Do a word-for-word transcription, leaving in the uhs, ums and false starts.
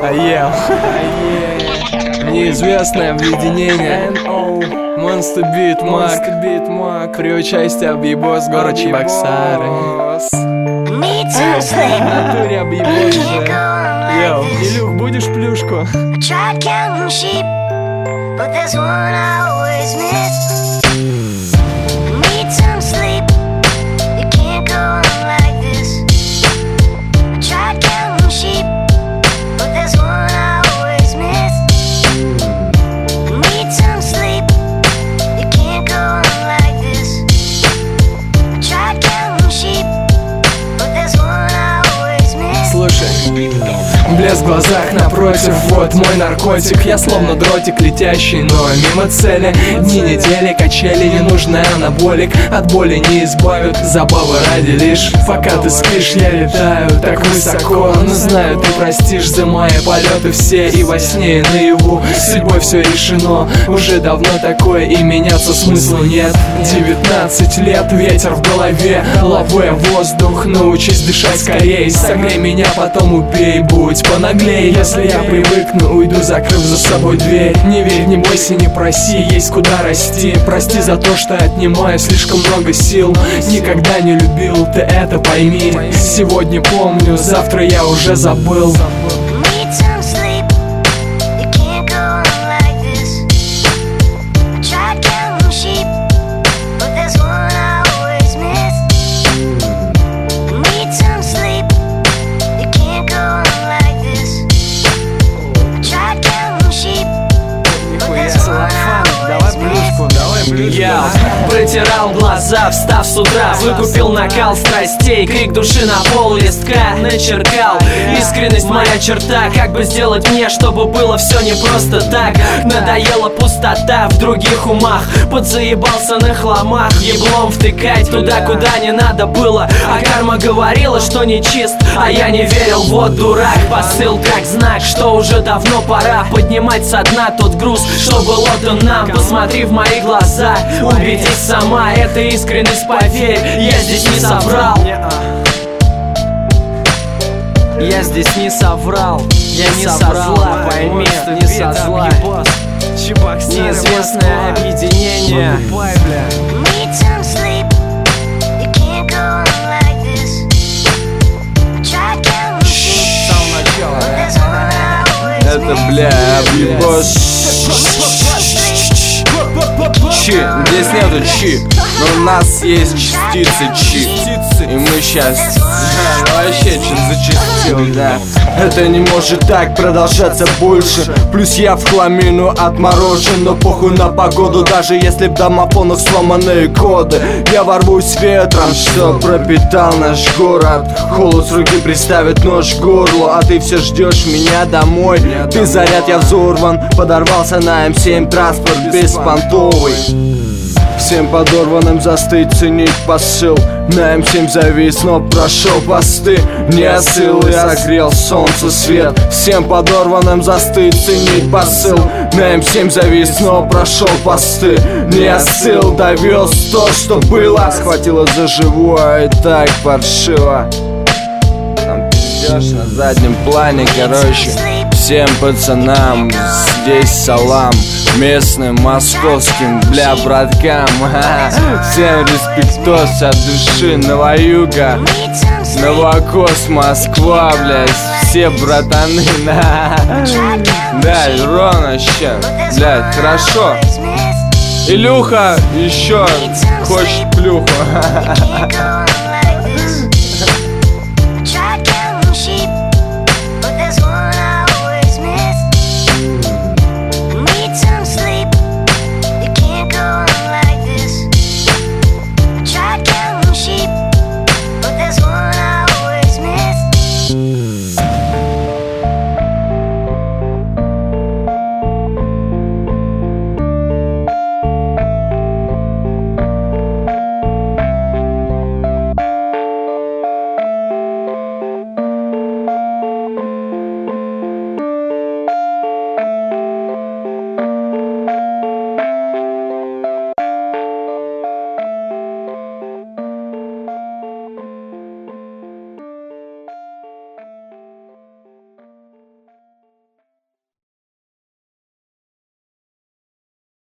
Аел, неизвестное объединение Monster Beat Mag при участии Объебос, город Чебоксары. В натуре Объебос же. Йоу, Илюх, будешь плюшку? Блеск в глазах напротив, вот мой наркотик. Я словно дротик летящий, но мимо цели. Дни, недели, качели, не нужны анаболик. От боли не избавят, забавы ради лишь. Пока ты спишь, я летаю так высоко. Но знаю, ты простишь за мои полеты все. И во сне, и наяву, судьбой все решено. Уже давно такое, и меняться смысла нет. Девятнадцать лет, ветер в голове, ловя воздух. Научись дышать скорее, согрей меня, потом убей. Будь понаглее, если я привыкну, уйду, закрыв за собой дверь. Не верь, не бойся, не проси, есть куда расти. Прости за то, что отнимаю слишком много сил. Никогда не любил, ты это пойми. Сегодня помню, завтра я уже забыл. Я протирал глаза, встав с утра. Выкупил накал страстей, крик души на пол листка начеркал. Искренность моя черта, как бы сделать мне, чтобы было все не просто так. Надоела пустота в других умах, подзаебался на хламах, еблом втыкать туда, куда не надо было. А карма говорила, что не чист, а я не верил, вот дурак. Посыл как знак, что уже давно пора поднимать со дна тот груз, что был отдан нам. Посмотри в мои глаза, убедись сама, это искренность, поверь, я здесь не соврал. Я здесь не соврал, я не со зла, пойми, не со зла. Неизвестное объединение. Это, бля, Объебос. Чи, здесь нету чи, но у нас есть частицы чи. И мы сейчас, да, вообще что зачастил, да. Это не может так продолжаться больше. Плюс я в хламину отморожен, но похуй на погоду. Даже если в домофонах сломанные коды, я ворвусь ветром, что пропитал наш город. Холод с руки приставит нож к горлу, а ты все ждешь меня домой. Ты заряд, я взорван, подорвался на эм семь, транспорт беспонтовый. Всем подорванным застыть, ценить посыл. На эм семь завис, но прошел посты. Не осыл, я согрел солнце свет. Всем подорванным застыть, ценить посыл. На эм семь завис, но прошел посты. Не осыл, довез то, что было. Схватило за живое и так паршиво. Там пиздешь на заднем плане, короче. Всем пацанам здесь салам. Местным, московским, бля, браткам. Всем респектос от души, Новоюга, Новокос, Москва, блядь. Все братаны, на. Да, ровно ща, блядь, хорошо. Илюха еще хочет плюху.